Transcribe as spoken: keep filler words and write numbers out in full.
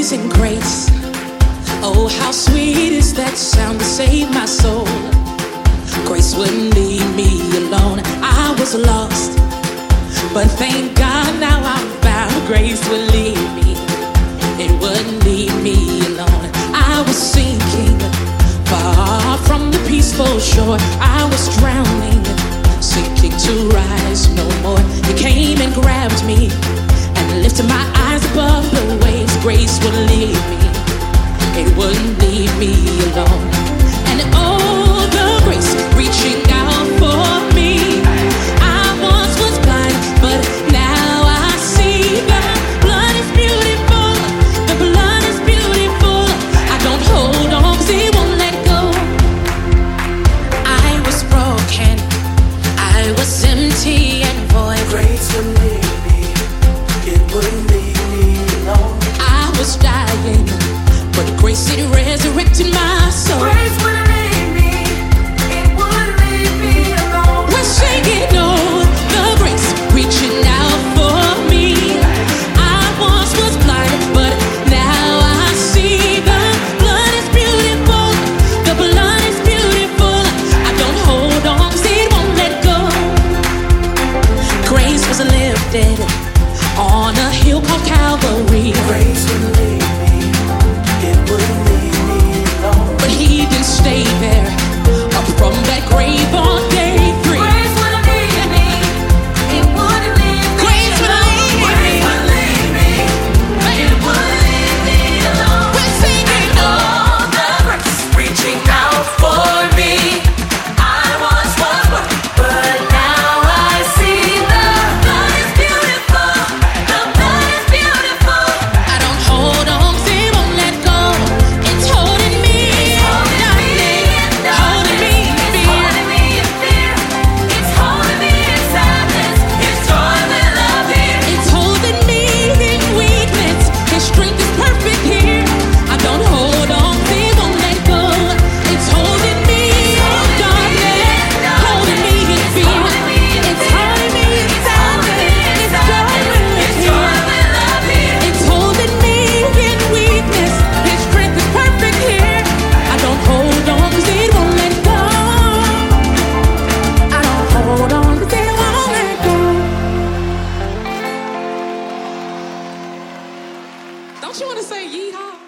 Amazing grace. Oh, how sweet is that sound to save my soul. Grace wouldn't leave me alone. I was lost, but thank God now I'm found. Grace would lead me. It wouldn't leave me alone. I was sinking far from the peaceful shore. I was drowning, sinking to rise no more. He came and grabbed me and lifted my eyes above the waves. Grace would lead me. It wouldn't leave me alone. And oh, the grace reaching out for me. I once was blind, but now I see. The blood is beautiful. The blood is beautiful. I don't hold on 'cause he won't let go. I was broken. I was empty and void. Grace would lead me. It wouldn't leave me alone. I was dying, but grace, it resurrected my soul. Grace wouldn't leave me. It wouldn't leave me alone. We're singing, oh, the grace reaching out for me. I once was blind, but now I see. The blood is beautiful. The blood is beautiful. I don't hold on 'cause it won't let go. Grace was lifted on a hill called Calvary. Grace would lead me. It wouldn't leave me alone. But he didn't stay there. Up from that grave on day three. Grace wouldn't leave me. It wouldn't leave me Grace would alone. lead me. Grace would lead me. It wouldn't leave me alone. We're singing, Oh, the grace reaching out for me. I once was blind, but now I see. The blood is beautiful. The blood is beautiful. I don't hold on 'cause it won't let go. It's holding me, darling, holding me in It's fear. holding me in fear. It's holding me in sadness. His joy will appear. It's holding me in weakness. His strength is perfect here. I don't hold on 'cause it won't let go. It's holding me, darling, holding me in fear. It's holding me in sadness. His joy will His joy appear. will appear. It's holding me in weakness. His strength is perfect here. I don't hold on 'cause it won't let go. I don't hold on 'cause it won't let go. Don't you want to say yeehaw?